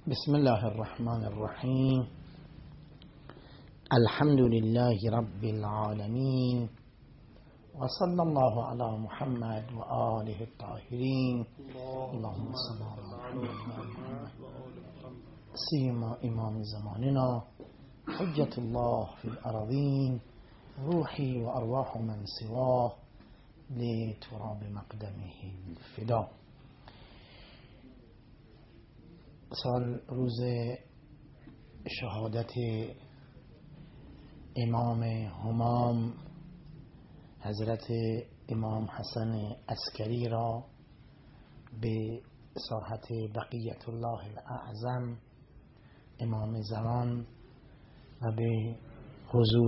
بسم الله الرحمن الرحیم. الحمد لله رب العالمین و صلی الله علی محمد و آله الطاهرین. اللهم صل علی محمد سیما امام زماننا حجة الله في الأرضين روحي وأرواح من سواه لتراب مقدمه الفدا. سال روز شهادت امام همام حضرت امام حسن عسکری را به ساحت بقیت الله الاعظم امام زمان و به حضور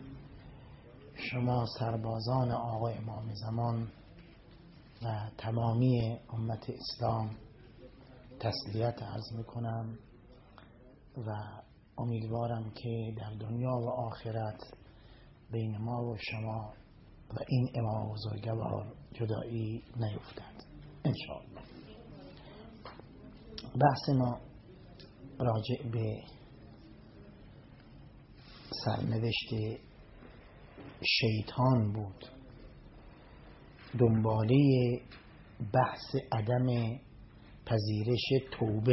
شما سربازان آقا امام زمان و تمامی امت اسلام تسلیت عرض میکنم و امیدوارم که در دنیا و آخرت بین ما و شما و این امام بزرگوار جدایی نیفتد انشاءالله. بحث ما راجع به سرنوشت شیطان بود، دنباله بحث عدم پذیرش توبه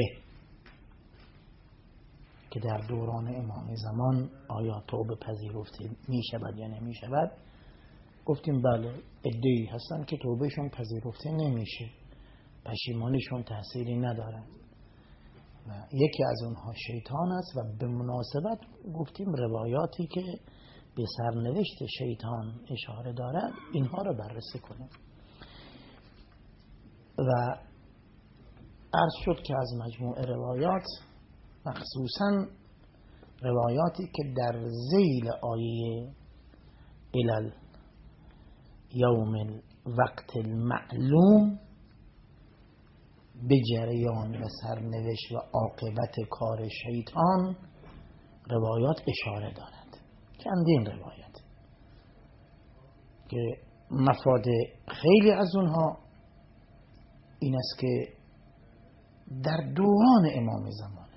که در دوران امام زمان آیا توبه پذیرفته می شود یا نمی شود. گفتیم بله، عده‌ای هستن که توبهشون پذیرفته نمیشه، پشیمانیشون تأثیری ندارد و یکی از اونها شیطان است. و به مناسبت گفتیم روایاتی که به سرنوشت شیطان اشاره دارد اینها رو بررسی کنیم و عرض شد که از مجموع روایات مخصوصاً روایاتی که در ذیل آیه الال یوم الوقت المعلوم به جریان و سرنوشت و عاقبت کار شیطان روایات اشاره دارد. چندین روایت که مفاد خیلی از اونها این است که در دوران امام زمانه،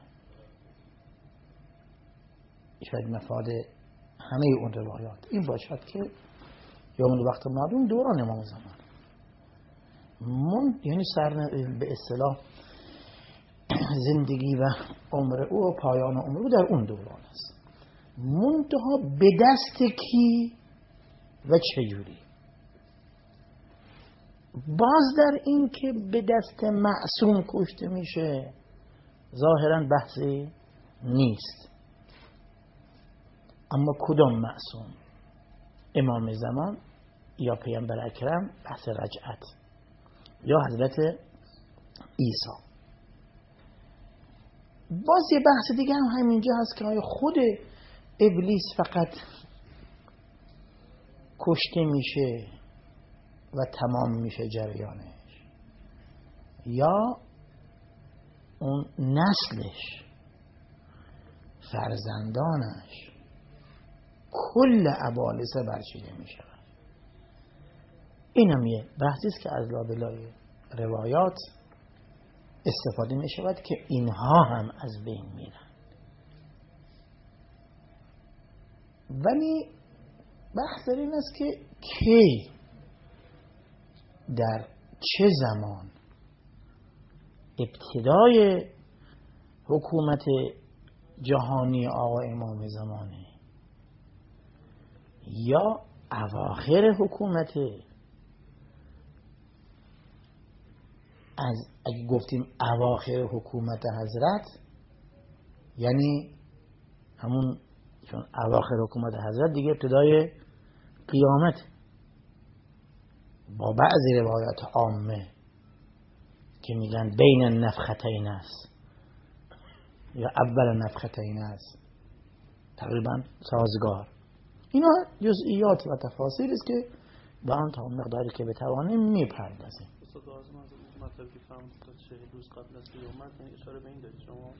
شاید مفاد همه اون روایات این باشد که یوم الوقت معلوم دوران امام زمانه، یعنی به اصطلاح زندگی و عمر او و پایان عمر او در اون دوران است. منتها به دست کی و چجوری؟ باز در این که به دست معصوم کشته میشه ظاهرا بحثی نیست، اما کدام معصوم؟ امام زمان یا پیامبر اکرم؟ بحث رجعت یا حضرت عیسی؟ باز یه بحث دیگه هم همینجا هست که آیا خود ابلیس فقط کشته میشه و تمام میشه جریانش یا اون نسلش، فرزندانش، کل ابالسه برچیده میشه؟ این هم یه بحثی است که از لابلای روایات استفاده میشود که اینها هم از بین میرن. ولی بحث در این است که کی، در چه زمان ابتدای حکومت جهانی آقا امام زمانه یا اواخر حکومت؟ اگه گفتیم اواخر حکومت حضرت یعنی همون، چون اواخر حکومت حضرت دیگه ابتدای قیامت با بعضی روایات عامه که میگن بین النفختین است یا اول نفختین است، تقریبا سازگار. اینا جزئیات و تفاصیل است که با آن تا مقداری که بتوانیم میپردازیم. مطلبی که فهمید تا 40 روز قبل از قیامت اشاره به این دارید شما؟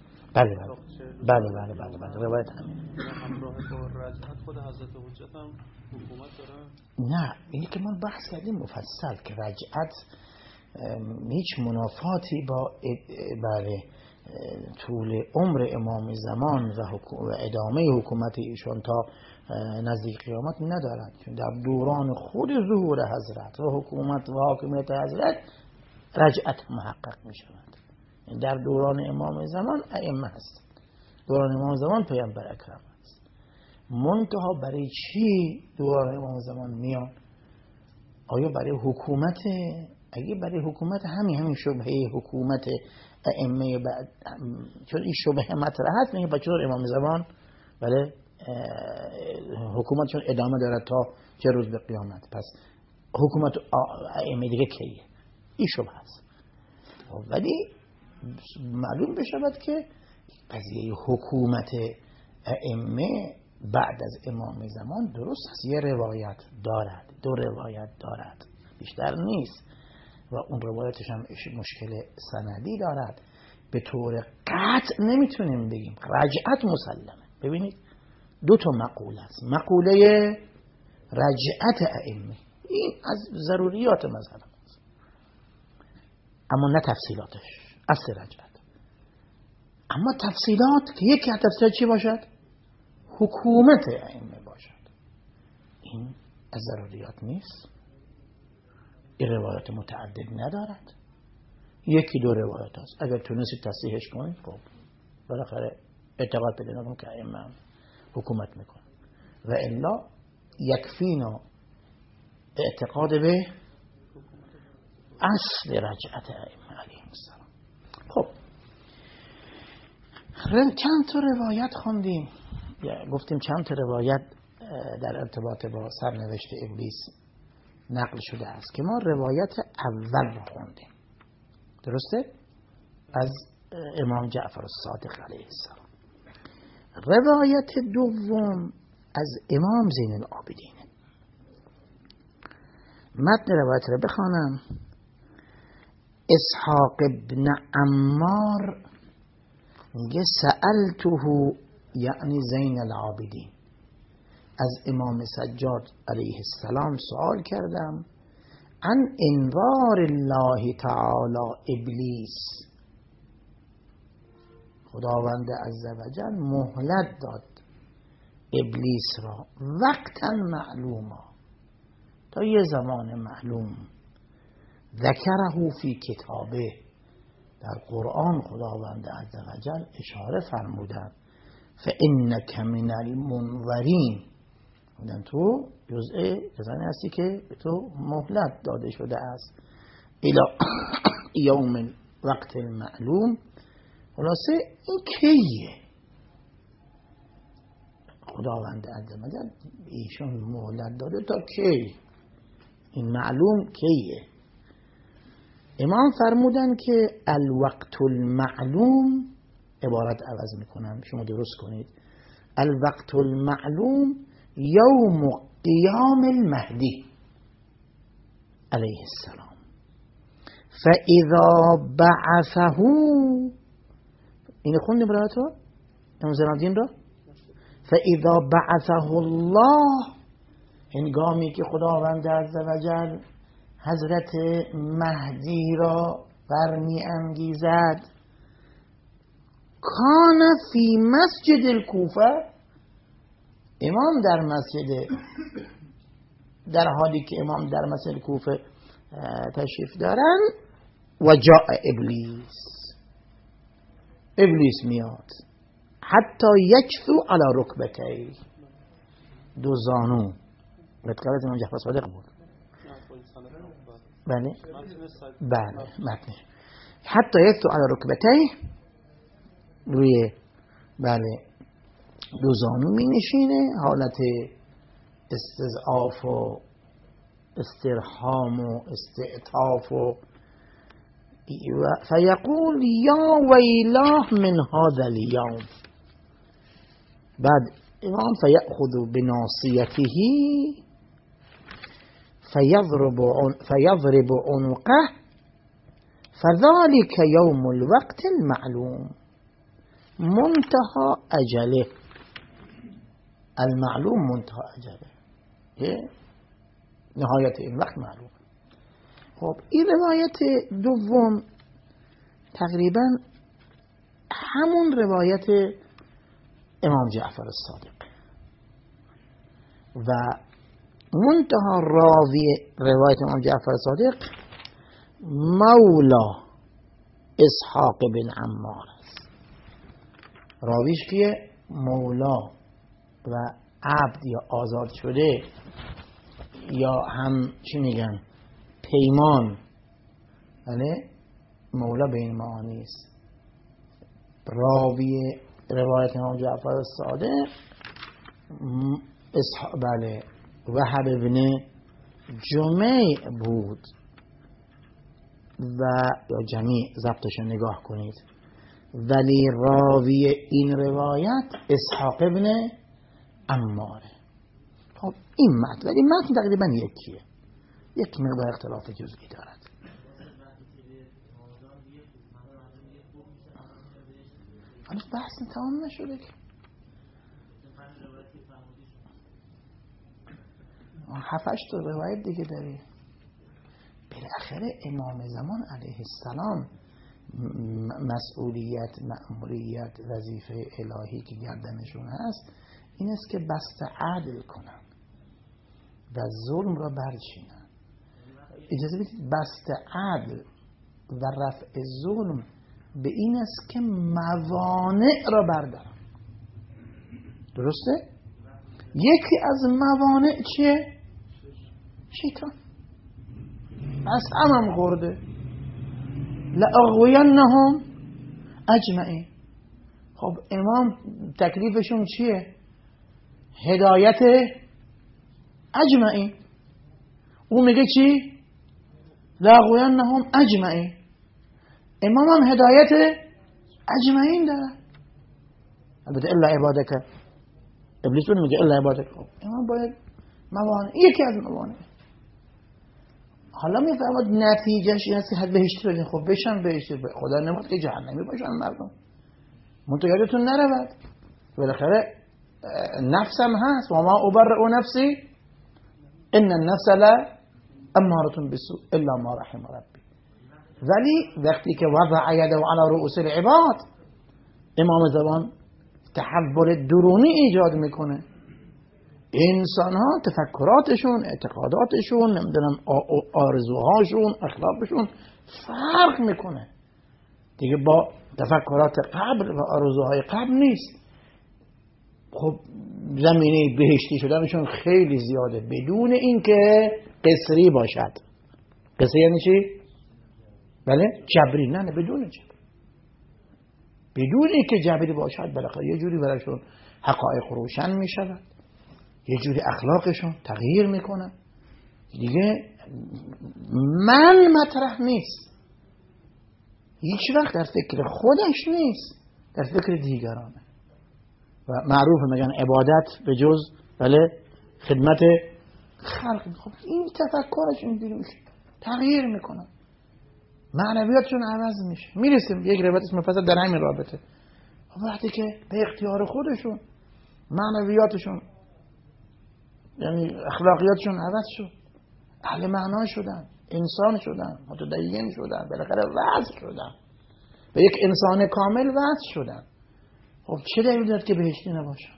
بله روایت همراه با رجعت خود حضرت حجت هم حکومت دارن؟ نه، اینی که ما بحث کردیم مفصل که رجعت هیچ منافاتی با طول عمر امام زمان و ادامه حکومت ایشان تا نزدیک قیامت ندارد، چون در دوران خود ظهور حضرت و حکومت و حاکمیت حضرت رجعت محقق می شود. در دوران امام زمان ائمه هست، دوران امام زمان پیامبر اکرم است. منتها برای چی دوران امام زمان میان؟ آیا برای حکومت؟ اگه برای حکومت همین شبهه حکومت ائمه بعد، چون این شبهه مطرح هست، میگه بچه امام زمان بله حکومتشون ادامه دارد تا چه روز به قیامت، پس حکومت ائمه دیگه کیه؟ این شبهه هست. ولی معلوم بشود که قضیه حکومت ائمه بعد از امام زمان درست است، یه روایت دارد، دو روایت دارد، بیشتر نیست، و اون روایتش هم مشکل سندی دارد. به طور قطع نمیتونیم بگیم، رجعت مسلمه. ببینید دو تا مقوله است، مقوله رجعت ائمه این از ضروریات مذهب است، اما نه تفصیلاتش، اصل رجعت. اما تفصیلات که یکی از تفصیلات چی باشد؟ حکومت ائمه باشد. این از ضروریات نیست، این روایات متعدد ندارد، یکی دو روایت هست. اگر تونستی تصحیحش کنید خب بالاخره اعتقاد پیدا نکنم که ائمه حکومت میکنه، و الا یکفینا اعتقاد به اصل رجعت ائمه علیهم السلام. خب چند تا روایت خوندیم، گفتیم چند تا روایت در ارتباط با سرنوشت ابلیس نقل شده است که ما روایت اول رو خوندیم، درسته؟ از امام جعفر الصادق علیه السلام. روایت دوم از امام زین العابدین. متن روایت رو بخوانم. اسحاق ابن عمار میگه سألته، یعنی زین العابدین، از امام سجاد علیه السلام سوال کردم عن انوار الله تعالی ابلیس، خداوند عزوجل مهلت داد ابلیس را وقتا معلوما، تا یه زمان معلوم، ذکره فی کتابه، در قرآن خداوند عزوجل اشاره فرمودن فانک من المنظرین، بودن تو جزء کسانی هستی که به تو مهلت داده شده است الی یوم وقت معلوم. خلاصه این کیه؟ خداوند عزوجل ایشون مهلت داده تا کی؟ این معلوم کیه؟ امام فرمودن که الوقت المعلوم، عبارت عوض میکنم شما درست کنید، الوقت المعلوم یوم قیام المهدی علیه السلام، فاذا بعثه، این خوندیم برایت رو امام زین العابدین رو، فاذا بعثه الله، هنگامی که خداوند عزوجل حضرت مهدی را برمی انگیزد، کان فی مسجد الکوفه، امام در مسجد، در حالی که امام در مسجد کوفه تشریف دارن، و جاء ابلیس، ابلیس میاد، حتی یکثو علی رکبتیه، دو زانو، متقابل امام جعفر صادق بود، بله بله متن، حتی یکثو علی رکبتیه، روی بله دو زانو می نشینه، حالت استضعاف و استرحام و استعطاف و فیقول یا ویلاه من هذا اليوم، بعد امام فیأخذ بناصیته فیضرب عنقه فذلك یوم الوقت المعلوم منتهى اجله، المعلوم منتهى اجله، نهایت این وقت معلوم. خب این روایت دوم تقریبا همون روایت امام جعفر الصادق و منتها راوی روایت امام جعفر الصادق مولا اسحاق بن عمار است. راویش که مولا و عبد یا آزاد شده یا هم چی میگن پیمان، یعنی مولا به این معانی است. راوی روایت امام جعفر الصادق بله وهب ابن جمیع بود و یا جمیع ضبطش نگاه کنید، ولی راوی این روایت اسحاق ابن عماره. خب این متن، ولی متن تقریبا یکیه، یک مقدار اختلاف جزئی دارد. هنوز بحث تمام نشده که 7-8 تا روایت دیگه داری. بالاخره امام زمان علیه السلام مسئولیت، مأموریت، وظیفه الهی که گردنشون هست این است که بسط عدل کنن و ظلم را برچینن. اجازه بدید بسط عدل و رفع ظلم به این است که موانع را بردارن. درسته؟ یکی از موانع چیه؟ شیطان. از هم خورده لأغوینهم اجمعین. خب امام تکلیفشون چیه؟ هدایت اجمعین. او میگه چی؟ لأغوینهم اجمعین. امام هم هدایت اجمعین داره. البته الا عبادک، ابلیس میگه الا عبادک. خب امام باید موانع، یکی از موانع. حالا میفهمد نتیجهش این است که حد بهشتی بدین. خب بشن بهشتی، خدا نمیخواد که جهنمی باشن مردم. منتها یادتون نرود بالاخره نفسم هست و ما ابرئ نفسی ان النفس لاماره بالسوء الا ما رحم ربی. ولی وقتی که وضع یده علی رؤوس العباد، امام زمان تحول درونی ایجاد میکنه. انسان ها تفکراتشون، اعتقاداتشون، نمیدونم آرزوهاشون، اخلاقشون فرق میکنه دیگه با تفکرات قبل و آرزوهای قبل نیست. خب زمینه بهشتی شدنشون خیلی زیاده بدون اینکه قسری باشد. قسری یعنی چی؟ بله جبری، نه بدون جبر، بدون اینکه جبری باشد بالاخره یه جوری براشون حقایق روشن میشود، یه جوری اخلاقشون تغییر میکنه دیگه. من مطرح نیست، هیچ وقت در فکر خودش نیست، در فکر دیگرانه. و معروف میگن عبادت به جز بله خدمت خلق. خب این تفکرش اینجوری میشه، تغییر میکنه، معنویاتشون عوض میشه. میرسیم یک روایت اسم مفصل در همین رابطه. وقتی که به اختیار خودشون معنویاتشون یعنی اخلاقیاتشون عوض شد، اهل معنا شدن، انسان شدن، متدین شدن، بالاخره وصل شدن، به یک انسان کامل وصل شدن. خب چه دلیل داره که بهشتی نباشن؟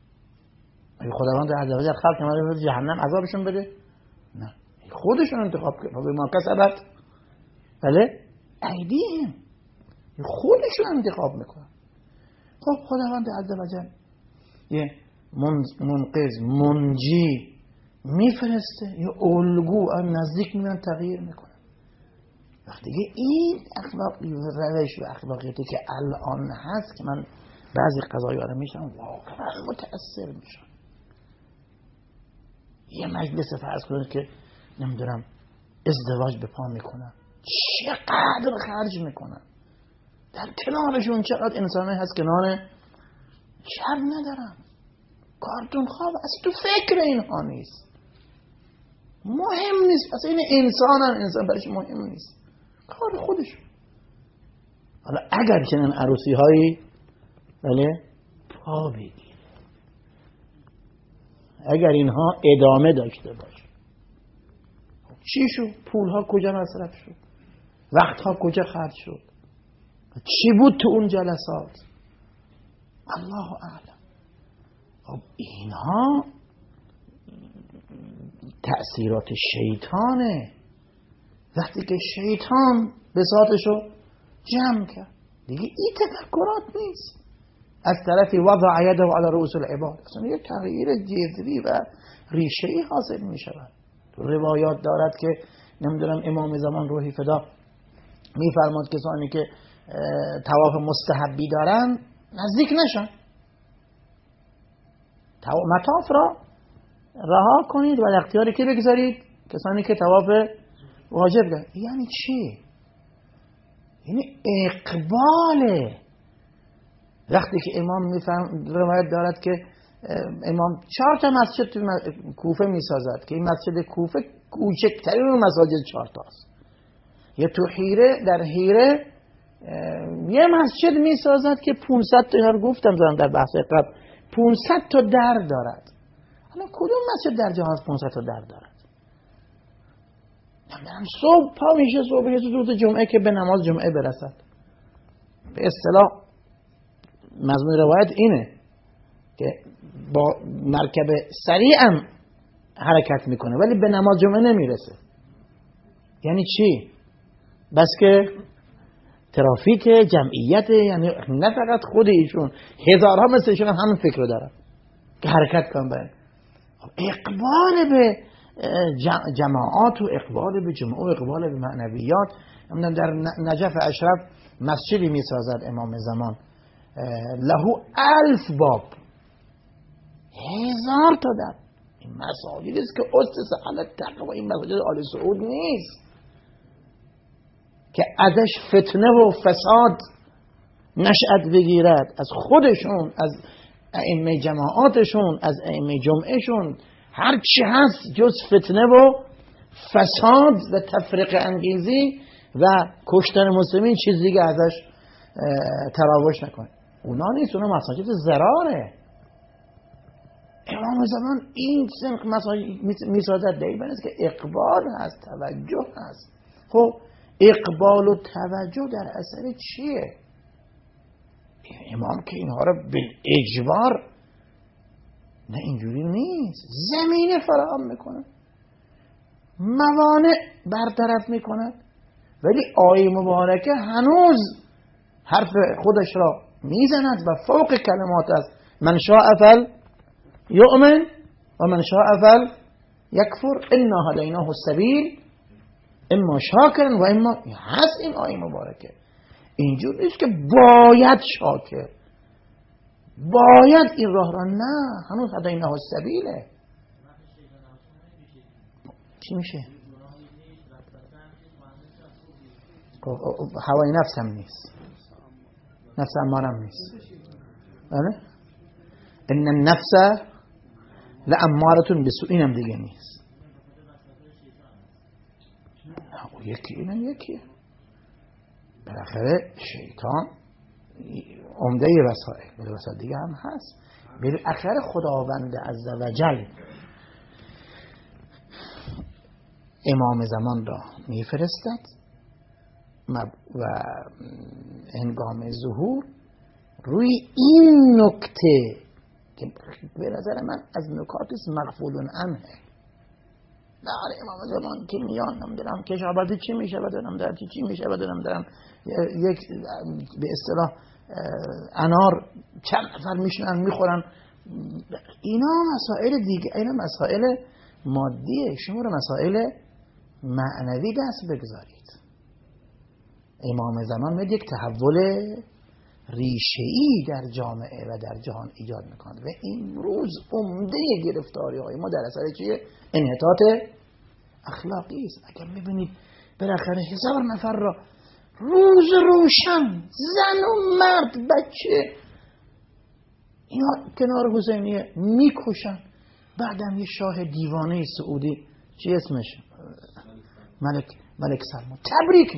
اگه خداوند عزوجل خلق نمی‌کنه جهنم عذابشون بده؟ نه، خودشون انتخاب کردن. به ما کسبت بله ایدیهم، خودشون انتخاب میکنن. خب خداوند عزوجل یه منقذ، منجی میفرسته، یه الگو نزدیک میان تغییر میکنه. وقتی که این اخلاقی و روش و اخلاقیاتی که الان هست که من بعضی قضایا رو میشم واقعا متأثر میشم. یه مجلس فرض کنید که نمیدونم ازدواج به پا میکنن، چقدر خرج میکنن، در کنارشون چقدر انسانه هست کنار شب ندارن، کارتون خواب، از تو فکر اینها نیست، مهم نیست، اصلا این انسان برایش مهم نیست، کار خودشون. حالا اگر چنین عروسی هایی بله پا بگیره، اگر اینها ادامه داشته باشه، چی شد؟ پول ها کجا مصرف شد؟ وقت ها کجا خرج شد؟ چی بود تو اون جلسات؟ الله اعلم. خب اینها تأثیرات شیطانه. وقتی که شیطان بساطشو جمع کرد دیگه این تفکرات نیست. از طرفی وضع یده علی رؤوس العباد، اصلا یه تغییر جذری و ریشه‌ای حاصل می شود. روایات دارد که نمیدونم امام زمان روحی فدا میفرماد کسانی که طواف مستحبی دارن نزدیک نشن، مطاف را رها کنید و در اختیار کی بگذارید؟ کسانی که طواف واجب دارن. یعنی چی؟ یعنی اقباله. وقتی که امام روایت دارد که امام 4 تا مسجد تو کوفه میسازد که این مسجد کوفه کوچکترین مساجد 4 تاست. یا تو حیره، در حیره یه مسجد میسازد که 500 تا، یار گفتم زدم در بحث قبل، 500 تا در دارد. حالا کدوم مسجد در جهان 500 تا در دارد؟ من صبح پا میشه، صبح روز جمعه که به نماز جمعه برسد. به اصطلاح مضمون روایت اینه که با مرکب سریعم حرکت میکنه ولی به نماز جمعه نمیرسه. یعنی چی؟ بس که ترافیک، جمعیت، یعنی نه فقط خود ایشون، هزارها مثل ایشون همین فکر رو دارن که حرکت کنن. باید اقبال به جماعات و اقبال به جمعه و اقبال به معنویات. در نجف اشرف مسجدی میسازد امام زمان، له 1000 باب، 1000 تا در. این مساجدی است که اسس علی التقوا، این مساجد آل سعود نیست که ازش فتنه و فساد نشأت بگیرد، از خودشون، از ائمه جماعاتشون، از ائمه جمعهشون، هر چی هست جز فتنه و فساد و تفرقه انگیزی و کشتن مسلمین چیز دیگه ازش تراوش نکنه. اونا نیست، اونا مساجد ضراره. امام زمان این سنخ مساجد میسازد دلیل است که اقبال هست، توجه هست. خب اقبال و توجه در اثر چیه؟ امام که اینها رو بالاجبار، نه اینجوری نیست، زمینه فراهم میکنه، موانع برطرف میکنه، ولی آیه مبارکه هنوز حرف خودش را میزند و فوق کلمات است. من شاء فل یؤمن و من شاء فل یکفر انا هدیناه السبیل اما شاکرا و اما، هست این آیه مبارکه. اینجور نیست که باید شاکر، باید این راه را، نه، هنوز هدیناه السبیله. چی میشه؟ هوای نفس هم نیست، نفس امارم نیست. بله؟ ان النفس لامارة بسوء، اینم دیگه نیست. یکی اینم یکیه. بالاخره شیطان عمده وسائل، ولی وسائل دیگه هم هست. بالاخره خداوند عزوجل امام زمان را میفرستد و هنگام ظهور روی این نکته که به نظر من از نکات مغفول عنه، در امام زمان که میان نمیدونم کشاورزی چی میشه بدونم در چی میشه بدونم دارم یک به اصطلاح انار چند نفر میشنن میخورن، اینا مسائل دیگه، اینا مسائل مادیه. شما رو مسائل معنوی دست بگذارید. امام زمان میاد یک تحول ریشه‌ای در جامعه و در جهان ایجاد میکنه و امروز عمده گرفتاری های ما در اثر چیه؟ انحطاط اخلاقی است. اگر میبینید بالاخره 1000 نفر را روز روشن، زن و مرد، بچه، اینا کنار حسینیه میکشن، بعدم یه شاه دیوانه سعودی، چی اسمش؟ ملک سلمان، تبریک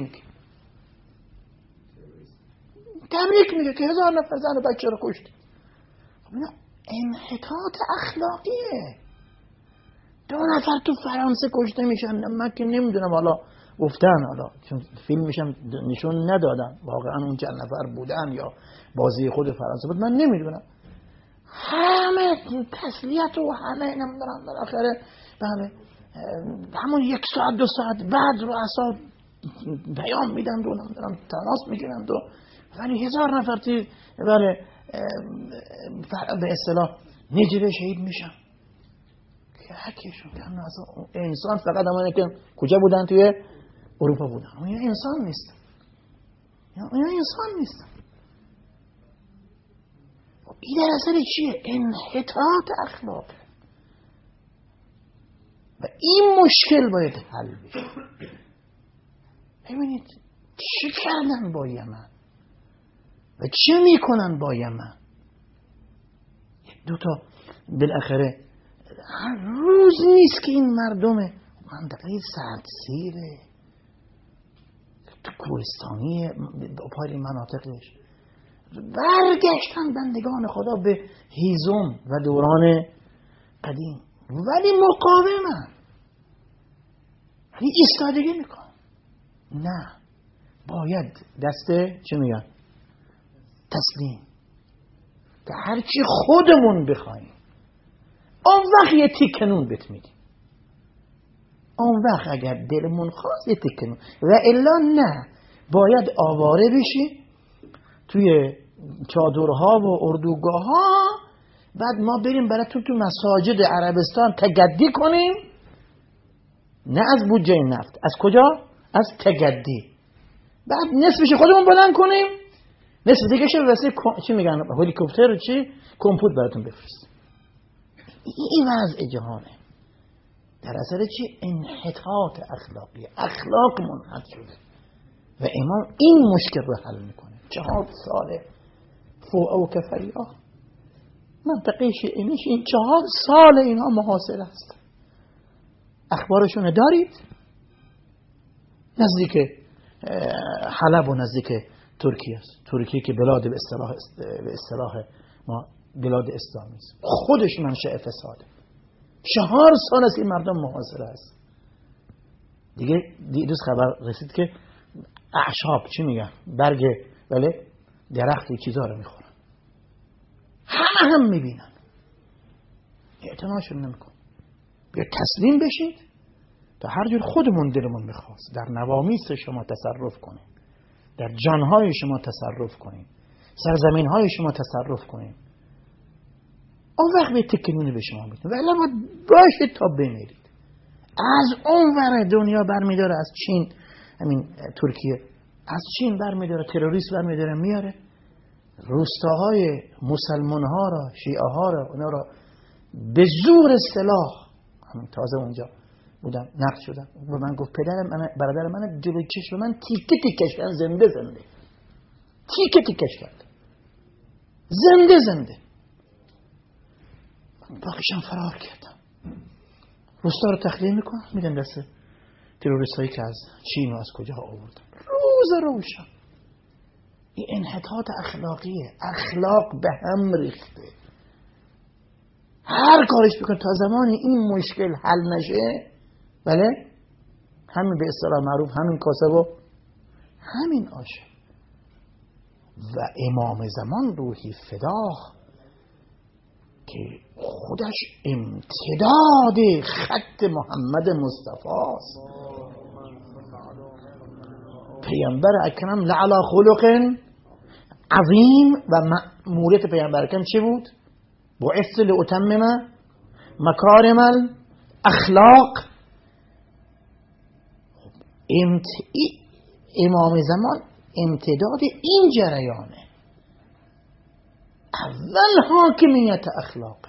میگه که 1000 نفر زن و بچه رو کشت. خب اینا انحطاط اخلاقیه. 2 نفر تو فرانسه کشته میشن، من که نمیدونم حالا گفتن، حالا چون فیلمش هم نشون ندادن واقعا اون چند نفر بودن یا بازی خود فرانسه بود من نمیدونم، همه تسلیت و همه نمیدونم بالاخره بله همون 1 ساعت 2 ساعت بعد رؤسا پیام میدن و نمیدونم تماس میگیرن ولی 1000 نفر تی بله به اصطلاح نجیب شهید میشن که حکیشون که انسان فقط همونه که کجا بودن توی اروپا بودن، اون انسان نیست، اون انسان نیست. این در اثر چیه؟ انحطاط اخلاق و این مشکل باید حل بشه. ببینید چی کردن با یمن و چی میکنن با یمن. 2 تا بالاخره هر روز نیست که این مردم منطقه سردسیره تو کوهستانی پای مناطقش برگشتن بندگان خدا به هیزم و دوران قدیم، ولی مقاومن، ولی ایستادگی میکن. نه، باید دسته چه میگن؟ تسلیم، که هرچی خودمون بخوایم اون وقت یه تیکه نون بهت میدیم، اون وقت اگر دلمون خواست یه تیکه نون، و الا نه، باید آواره بشی توی چادرها و اردوگاه ها، بعد ما بریم برای تو مساجد عربستان تگدی کنیم، نه از بودجه نفت، از کجا؟ از تگدی، بعد نصفش خودمون بلند کنیم، نصف دیگه شه واسه چی میگن هلیکوپتر چی کمپوت براتون بفرست. این وضع جهانه در اثر چی؟ انحطاط اخلاقی، اخلاق منحط شده و امام این مشکل رو حل میکنه. 4 ساله فوق و کفریا منطقه شیعینش این 4 سال اینها محاصره است. اخبارشون دارید؟ نزدیک حلب و نزدیک ترکیه است، ترکیه که بلاد به اصطلاح ما بلاد اسلامی است، خودش منشأ فساده. 4 سال است این مردم محاصره است. دیگه دیروز خبر رسید که اعشاب چی میگن؟ برگ بله درخت چیزا رو میخورن، همه هم میبینن، اعتناشون نمیکن. بیا تسلیم بشید تا هر جور خودمون دلمون میخواست در نوامیس شما تصرف کنیم، در جانهای شما تصرف کنیم، سرزمینهای شما تصرف کنیم، اون وقت به تکنونی به شما میتونیم. ولی ما باشید تا بمیرید. از اون ور دنیا برمیداره، از چین، همین ترکیه از چین برمیداره، تروریست برمیداره میاره، روستاهای مسلمان ها را، شیعه ها را، اونا را به زور سلاح، همین تازه اونجا بودم نقد شدم، و من گفت برادر من جلوی چشم من تیکه تیکش کردن، زنده تیکه تیکش کرد، زنده. من باقیشم فرار کردم. روستا رو تخلیه میکنن، میدن دست تروریست هایی که از چین و از کجا آوردن. روز روشن این انحطاط اخلاقیه، اخلاق به هم ریخته. هر کارش بکن تا زمانی این مشکل حل نشه، بله همین به اصطلاح معروف همین کاسه و همین آشه. و امام زمان روحی فداه که خودش امتداد خط محمد مصطفی است، پیامبر اکرم لعلا خلق عظیم، و مأموریت پیامبر اکرم چی بود؟ بعثت لأتمم مکارم الاخلاق. امام زمان امتداد این جریانه، اول حاکمیت اخلاقه،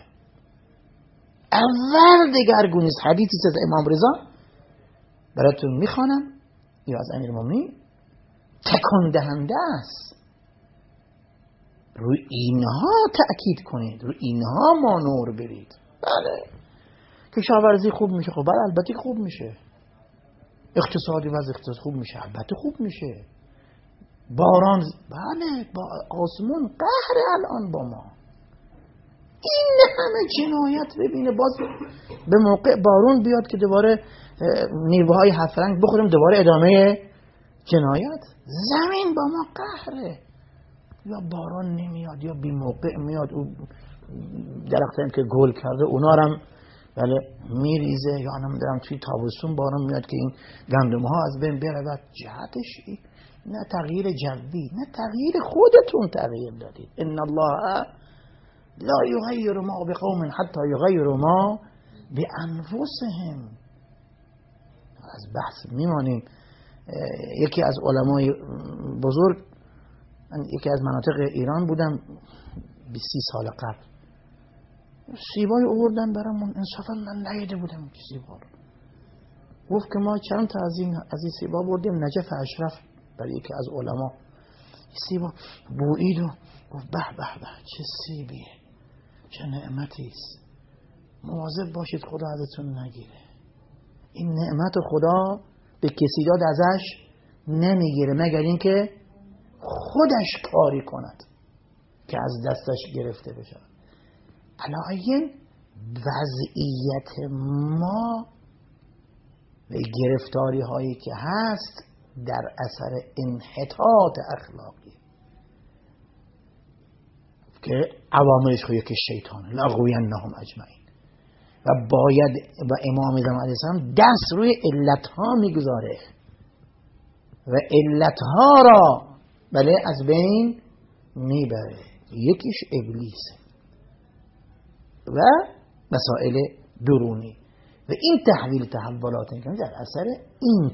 اول دگرگونیست. حدیثی از امام رضا براتون میخوانم یا از امیرالمومنین، تکان دهنده است. روی اینها تأکید کنید، روی اینها مانور برید. بله کشاورزی خوب میشه، خب بله البته خوب میشه، اقتصادی وضع اقتصاد خوب میشه، البته خوب میشه، باران بله با آسمون قهر الان با ما، این همه جنایت. ببینه باز به موقع بارون بیاد که دوباره میوه های 7 رنگ بخوریم دوباره ادامه جنایت. زمین با ما قهره، یا باران نمیاد یا بی موقع میاد، او درختایی که گل کرده اونا هم بله میریزه، یا نمیدونم توی تابستون باران میاد که این گندم ها از بین بره. جهتش نه تغییر جوی، نه تغییر خودتون تغییر دادید. ان الله لا یغیر ما بقوم حتی یغیروا ما بانفسهم. از بحث میمانیم. یکی از علمای بزرگ، یکی از مناطق ایران بودم 20 سال قبل، سیبای آوردن برامون، انصافا من ندیده بودم سیبا رو. گفت که ما چند تا از این سیبا بردیم نجف اشرف برای یکی از علما. سیبا بویید و گفت به به به چه سیبیه، چه نعمتی است، مواظب باشید خدا ازتون نگیره. این نعمت خدا به کسی داد ازش نمیگیره مگر اینکه خودش کاری کند که از دستش گرفته بشه. علاوه وضعیت ما و گرفتاری هایی که هست در اثر انحطاط اخلاقی که عواملش خود که شیطانه، لاغوینهم اجمعین. و باید و امام زمان علیه السلام دست روی علتها میگذاره و علتها را بله از بین میبره. یکیش ابلیسه و مسائل درونی و این تحولات در اثر این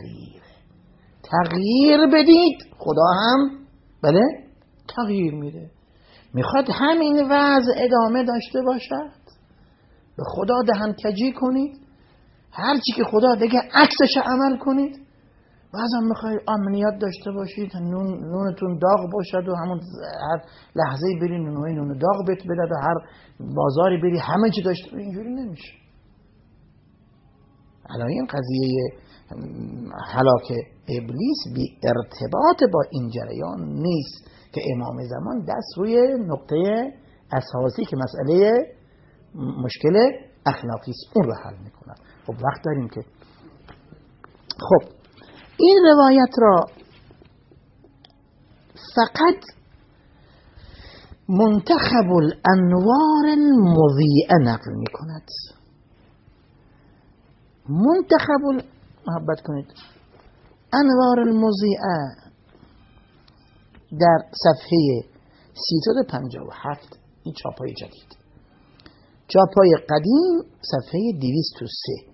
تغییر بدید خدا هم بله تغییر میده. میخواد همین وضع ادامه داشته باشد، به خدا دهنکجی کنید، هرچی که خدا بگه عکسش عمل کنید. بعضا میخواید امنیت داشته باشید، نونتون داغ باشد و همون هر لحظه بری نون داغ بهت بدد و هر بازاری بری همه چی داشته باشید. اینجوری نمیشه. الان این قضیه هلاک ابلیس بی ارتباط با این جریان نیست که امام زمان دست روی نقطه اساسی که مسئله مشکل اخلاقی است اون رو حل میکنن. خب وقت داریم که خب این روایت را فقط منتخب الانوار المضیئه نقل میکند. منتخب محبت کنید انوار المضیئه در صفحه 357 این چاپای جدید. چاپای قدیم صفحه 203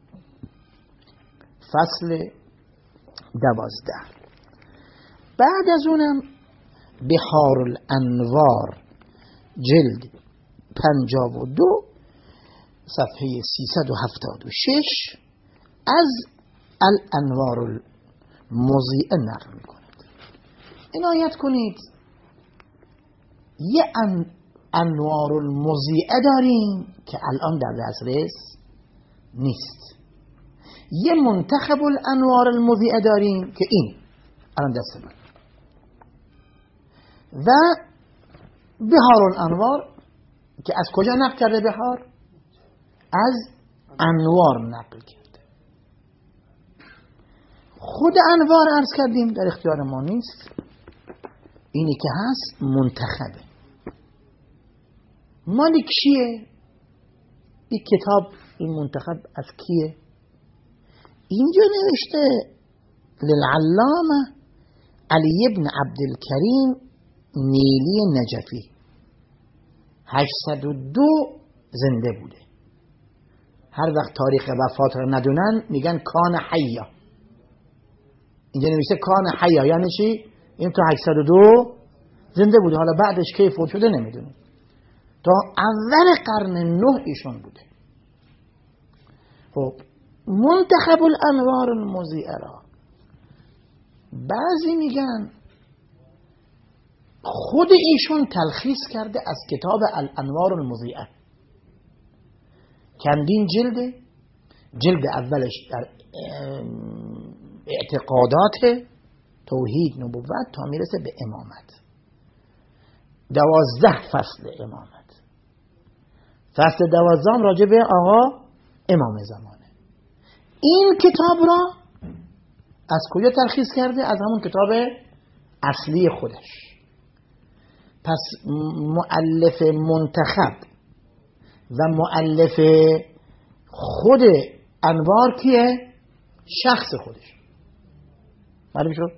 فصل 12. بعد از اونم بحار الانوار جلد 52 صفحه 376 از الانوار المضیئه نقل میکند. عنایت کنید یه انوار المضیئه داریم که الان در دسترس نیست، یه منتخب الانوار المضیئه داریم که این الان دست من، و بحار الانوار که از کجا نقل کرده؟ بحار از انوار نقل کرده. خود انوار عرض کردیم در اختیار ما نیست، اینی که هست منتخبه. مال کیه؟ این کتاب این منتخب از کیه؟ اینجا نوشته للعلامه علی ابن عبدالکریم نیلی نجفی، 802 زنده بوده. هر وقت تاریخ وفات رو ندونن میگن کان حیا. اینجا نوشته کان حیا یعنی چی؟ این تا 802 زنده بوده. حالا بعدش کی فوت شده نمیدونیم. تا اول قرن 9 ایشون بوده. خب منتخب الانوار المضیئه را بعضی میگن خود ایشون تلخیص کرده از کتاب الانوار المضیئه. چندین جلد اولش در اعتقادات توحید نبوت تا میرسه به امامت، 12 فصل امامت. فصل 12 راجع به آقا امام زمانه. این کتاب را از کجا تلخیص کرده؟ از همون کتاب اصلی خودش. پس مؤلف منتخب و مؤلف خود انوار کیه؟ شخص خودش. معلوم شد؟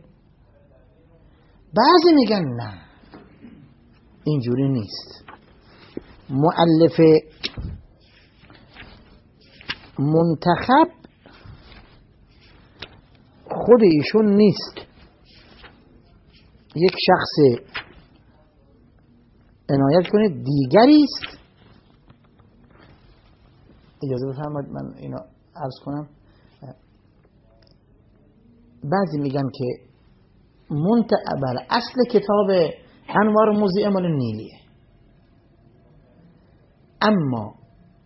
بعضی میگن نه اینجوری نیست، مؤلف منتخب خود ایشون نیست، یک شخص عنایت کنید دیگری است. اجازه بفرمایید من اینو عرض کنم. بعضی میگن که اصل کتاب انوار موضیه مال نیلیه، اما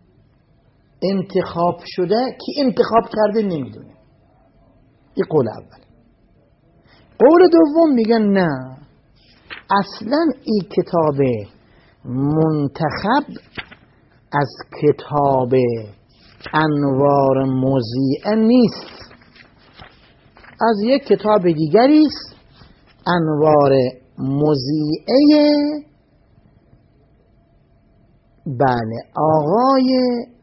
انتخاب شده کی انتخاب کرده نمیدونه. این قول اول. قول دوم میگن نه، اصلا این کتاب منتخب از کتاب انوار موضیه نیست، از یک کتاب دیگری است، انوار موضیه بله آقای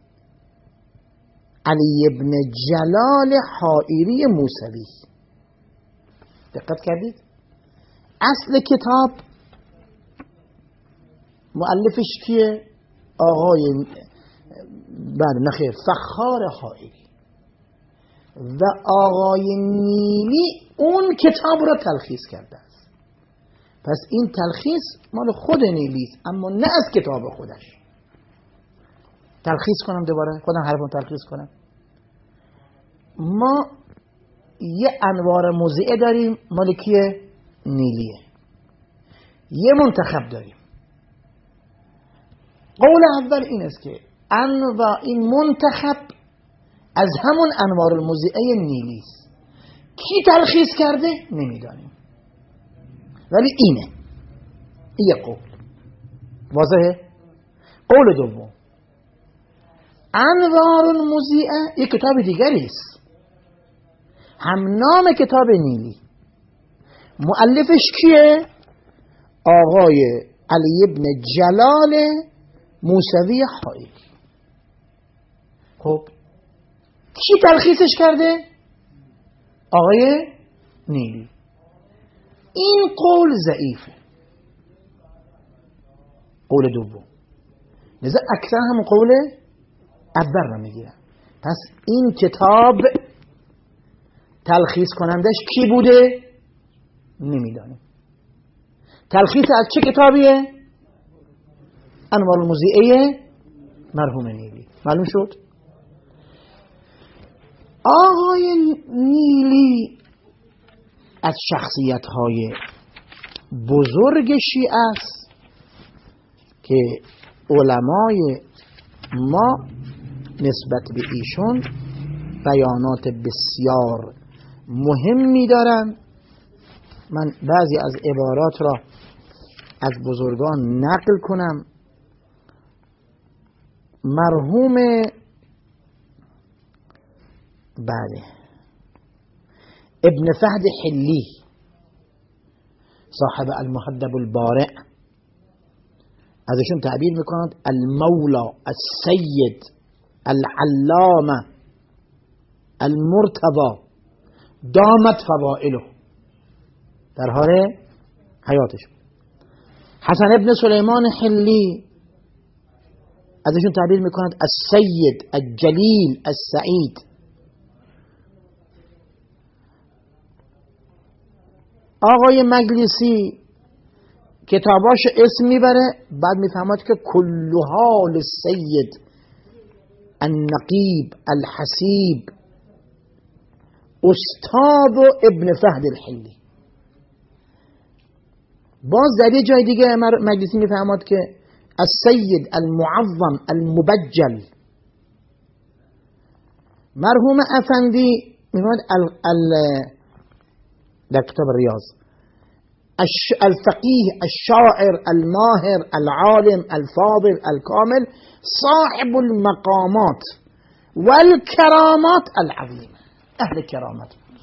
علی ابن جلال حائری موسوی. دقت کردید؟ اصل کتاب مؤلفش کیه؟ آقای بله نخیر فخار حائری و آقای نیلی اون کتاب را تلخیص کرده است. پس این تلخیص مال خود نیلی است، اما نه از کتاب خودش. تلخیص کنم دوباره، خودم حرفم تلخیص کنم. ما یه انوار موضیه داریم مال کیه؟ نیلیه. یه منتخب داریم. قول اول این است که این منتخب از همون انوار الموضیه نیلی است. کی تلخیص کرده؟ نمیدانیم، ولی اینه. یه قول واضحه. قول دوم، انوار الموضیه یک کتاب دیگری است، هم نام کتاب نیلی، مؤلفش کیه؟ آقای علی ابن جلال موسوی حائری. خب کی تلخیصش کرده؟ آقای نیلی. این قول ضعیفه، قول دوم. لذا اکثر هم قول اول رو میگیرن. پس این کتاب تلخیص کنندش کی بوده؟ نمیدانیم. تلخیص از چه کتابیه؟ انوار الموضیه مرحوم نیلی. معلوم شد؟ آقای نیلی از شخصیت‌های بزرگ شیعه است که علمای ما نسبت به ایشون بیانات بسیار مهمی دارن. من بعضی از عبارات را از بزرگان نقل کنم. مرحوم بله ابن فهد حلی صاحب المهذب البارع ازشون تعبیر میکنند المولا السید العلامه المرتضی دامت فضائله در حال حیاتش. حسن ابن سلیمان حلی ازشون تعبیر میکنند السید الجلیل السعید. آقای مجلسی کتاباش اسم میبره، بعد میفهمد که کل حال السید النقیب الحسیب استاد ابن فهد الحلی. باز در یه جای دیگه مجلسی میفهمد که السید المعظم المبجل. مرحوم افندی میفهمد در کتاب ریاض الفقيه الشاعر الماهر العالم الفاضل الكامل صاحب المقامات والکرامات العظیمه. اهل کرامت بود،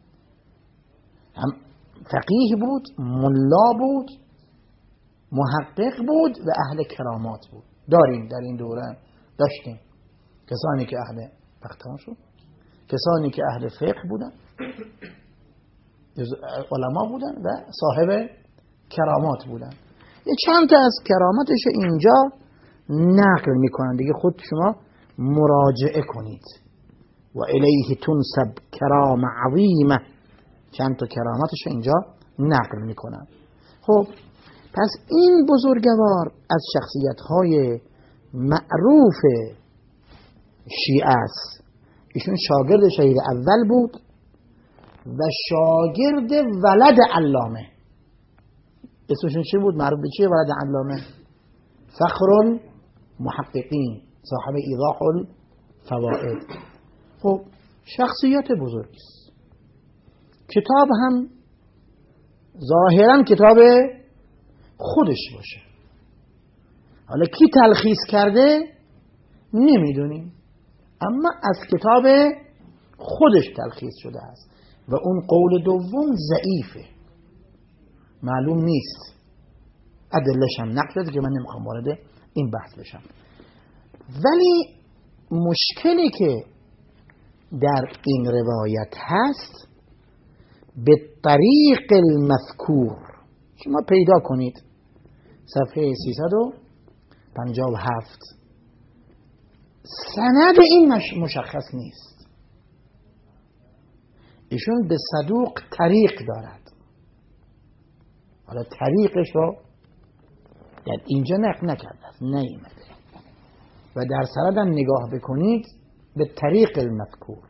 هم فقیه بود، ملا بود، محقق بود و اهل کرامات بود. داریم در این دوره داشتیم کسانی که اهل بختان شد، کسانی که اهل فقه بودن، علما بودن و صاحب کرامات بودن. یه چند تا از کراماتش اینجا نقل میکنن دیگه، خود شما مراجعه کنید. و الیه تنسب کرام عظیمه، چند تا کراماتش اینجا نقل میکنن. خب پس این بزرگوار از شخصیت‌های معروف شیعه است. ایشون شاگرد شهید اول بود و شاگرد ولد علامه. اسمشون چی بود؟ معروف به چیه ولد علامه؟ فخر المحققین، صاحب ایضاح الفوائد. خب شخصیت بزرگی است. کتاب هم ظاهرا کتاب خودش باشه، حالا کی تلخیص کرده نمیدونیم، اما از کتاب خودش تلخیص شده است و اون قول دوم ضعیفه، معلوم نیست. ادلش هم نقل که من نمیخوام وارد این بحث بشم. ولی مشکلی که در این روایت هست به طریق المذکور، شما پیدا کنید صفحه 357، سند این مشخص نیست. ایشون به صدوق طریق دارد، حالا طریقش رو در اینجا نقل نکرده است، نیامده. و در سندم نگاه بکنید به طریق المذکور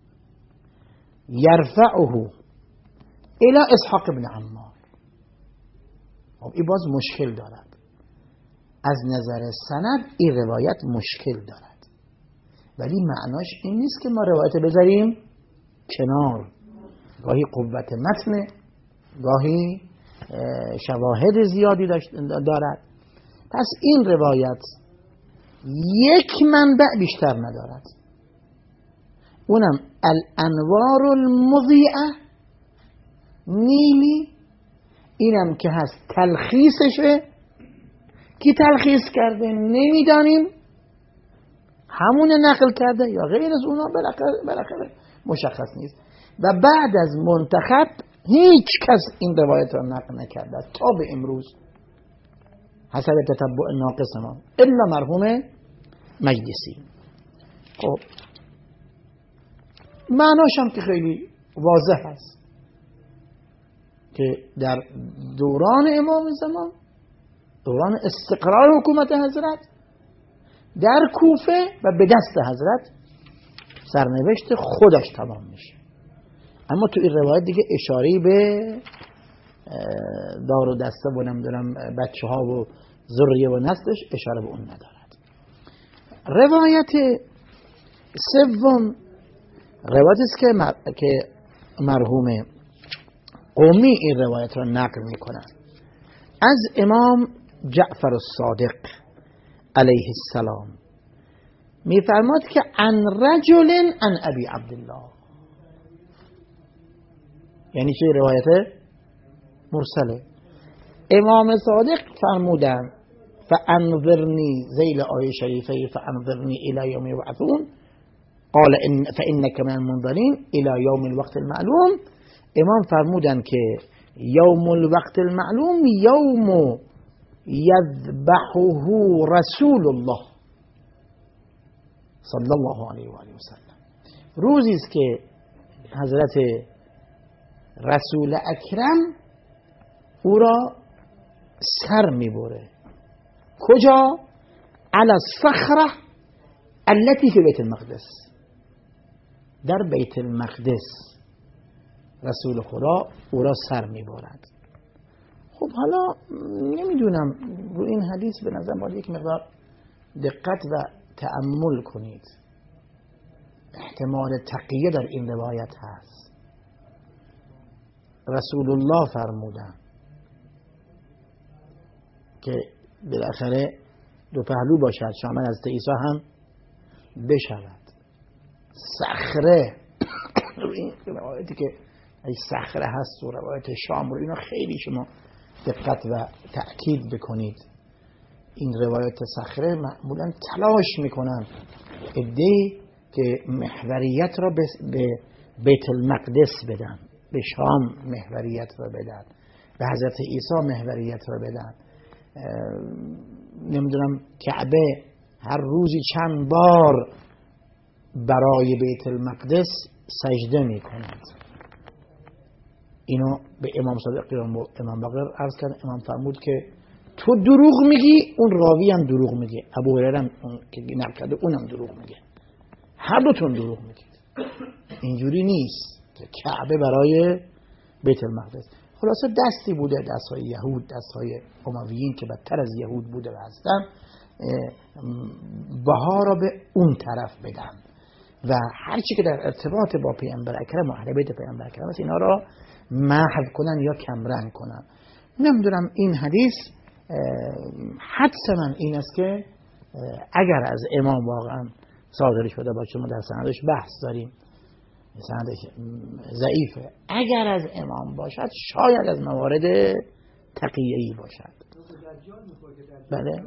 یرفعه الى اسحاق بن عمار. خب این باز مشکل دارد، از نظر سند این روایت مشکل دارد، ولی معناش این نیست که ما روایت بذاریم کنار. گاهی قوت متن، گاهی شواهد زیادی دارد. پس این روایت یک منبع بیشتر ندارد، اونم الانوار المضیئه نیلی، اینم که هست تلخیصشه. کی تلخیص کرده نمیدانیم، همون نقل کرده یا غیر از اونا، بالاخره مشخص نیست. و بعد از منتخب هیچ کس این روایت را نقل نکرده تا به امروز حسب تتبع ناقص ما الا مرحوم مجلسی. خب معناش هم که خیلی واضح است که در دوران امام زمان، دوران استقرار حکومت حضرت در کوفه و به دست حضرت سرنوشت خودش تمام میشه. اما تو این روایت دیگه اشاره‌ای به دار و دسته و نمیدونم بچه ها و ذریه و نسلش اشاره به اون ندارد. روایت سوم روایتی است که مرحوم قومی این روایت را نقل میکنن از امام جعفر الصادق علیه السلام. میفرماد که عن رجل عن ابی عبدالله، یعنی چه روایت مرسله. امام صادق فرمودن فانظرنی، ذیل آیه شریفه فانظرنی الی یوم یبعثون قال فانک من المنظرین الی یوم الوقت المعلوم. امام فرمودن که یوم الوقت المعلوم یوم یذبحه رسول الله صلی الله علیه و آله و سلم، روزی است که حضرت رسول اکرم او را سر میبره. کجا؟ علی الصخره التي فی بیت المقدس، در بیت المقدس رسول خدا او را سر میبرد. خب حالا نمیدونم، رو این حدیث به نظر باید یک مقدار دقت و تأمل کنید. احتمال تقیه در این روایت هست. رسول الله فرمودن که بالاخره دو پهلو باشد، شامل از عیسی هم بشود. صخره این روایتی که ای صخره هست و روایت شام رو اینا خیلی شما دقت و تأکید بکنید. این روایت صخره معمولا تلاش میکنن عده‌ای که محوریت را به بیت المقدس بدن، به شام محوریت را بدن، به حضرت عیسی محوریت را بدن. نمیدونم کعبه هر روزی چند بار برای بیت المقدس سجده میکنند. اینو به امام صادق امام باقر عرض کرد. امام فرمود که تو دروغ میگی، اون راوی هم دروغ میگه، ابو هریره هم که نقل کرده اونم دروغ میگه، هر دوتون دروغ میگید. اینجوری نیست که کعبه برای بیت المقدس. خلاصه دستی بوده، دستهای یهود، دستهای امویین که بدتر از یهود بوده و هستن، بها را به اون طرف بدن و هرچی که در ارتباط با پیامبر اکرم و اهل بیت پیامبر اکرم است اینا را محو کنن یا کمرنگ کنن. نمیدونم این حدیث حدس من این است که اگر از امام واقعا صادر شده باشه، ما در سندش بحث داریم، سندش ضعیفه، اگر از امام باشد شاید از موارد تقیه‌ای باشد. بله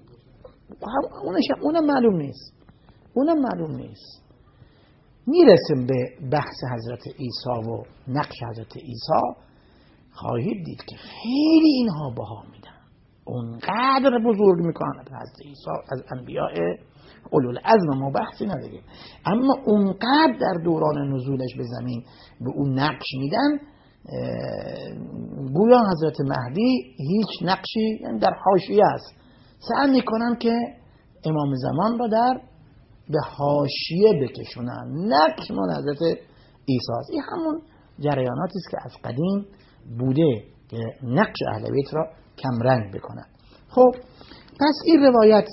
اونم معلوم نیست. میرسیم به بحث حضرت عیسی و نقش حضرت عیسی، خواهید دید که خیلی اینها بها میدن، اونقدر بزرگ میکنن حضرت عیسی از انبیاء اولوالعزم، ما بحثی نداریم، اما اونقدر در دوران نزولش به زمین به اون نقش میدن گویا حضرت مهدی هیچ نقشی در حاشیه است. سعی میکنن که امام زمان را به حاشیه بکشونن، نقش من حضرت عیسی است. این همون جریاناتی است که از قدیم بوده که نقش اهل بیت را کمرنگ بکنن. خب پس این روایت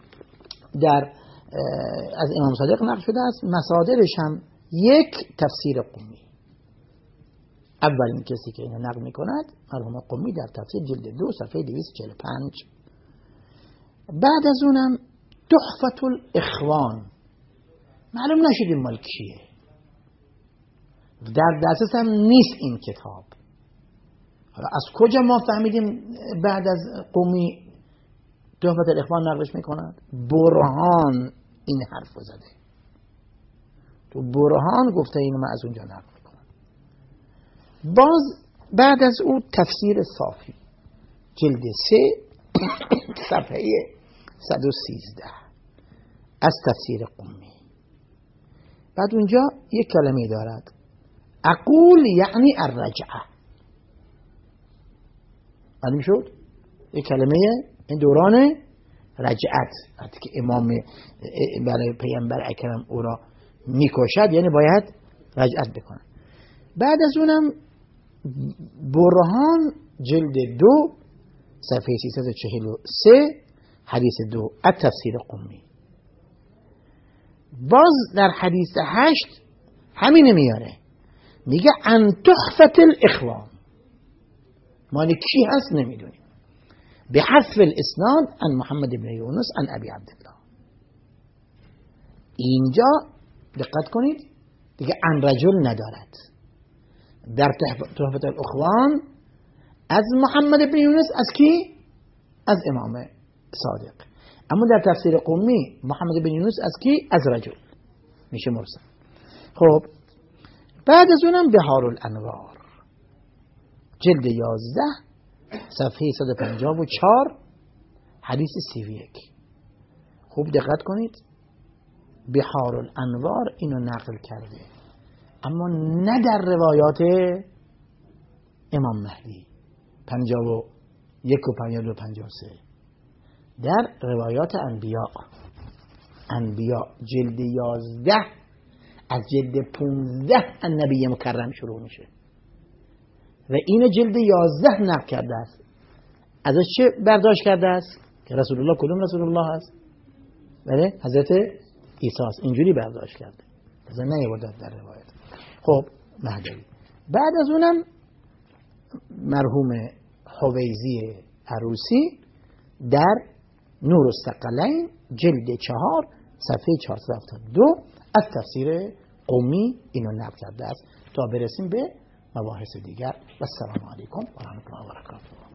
از امام صادق نقل شده است. مصادرش هم یک تفسیر قمی، اولین کسی که اینو نقل میکند مرحوم قمی در تفسیر جلد 2 صفحه 245. بعد از اونم تحفة الاخوان، معلوم نشد مال کیه، در دسترس هم نیست این کتاب. حالا از کجا ما فهمیدیم بعد از قمی تحفة الاخوان نقلش میکنند؟ برهان این حرف رو زده، تو برهان گفته اینو من از اونجا نقل میکنم. باز بعد از او تفسیر صافی جلد 3 صفحه 113 از تفسیر قمی. بعد اونجا یک کلمه دارد، اقول یعنی الرجعه. معلوم شد یک کلمه این دوران رجعت، وقتی که امام برای پیامبر اکرم او را میکشد یعنی باید رجعت بکنه. بعد از اونم برهان جلد 2 صفحه 343 حدیث 2 از تفسیر قمی. باز در حدیث 8 همین میاره، میگه ان تحفة الاخوان، مال کی هست نمیدونیم، به حذف الاسناد عن محمد بن یونس عن ابی عبدالله. اینجا دقت کنید دیگه عن رجل ندارد. در تحفة الاخوان از محمد بن یونس از کی؟ از امام صادق. اما در تفسیر قمی محمد بن یونس از کی؟ از رجل، میشه مرسل. خب بعد از اونم بحار الانوار جلد 11 صفحه 154 حدیث 31. خوب دقت کنید، بحار الانوار اینو نقل کرده اما نه در روایات امام مهدی 51 و 52 و 53، در روایات انبیاء جلد 11 از جلد 15 النبی مکرم شروع میشه و اینو جلد 11 نقل کرده است. ازش چه برداشت کرده است؟ که رسول الله کدوم رسول الله هست؟ بله حضرت عیسی است. اینجوری برداشت کرده، مثلا نیاورده در روایت. خب مهدوی. بعد از اونم مرحوم حویزی عروسی در نور الثقلین جلد 4 صفحه 472 از تفسیر قمی اینو نقل کرده است. تا برسیم به مباحث دیگر و السلام علیکم و رحمت الله و برکاته.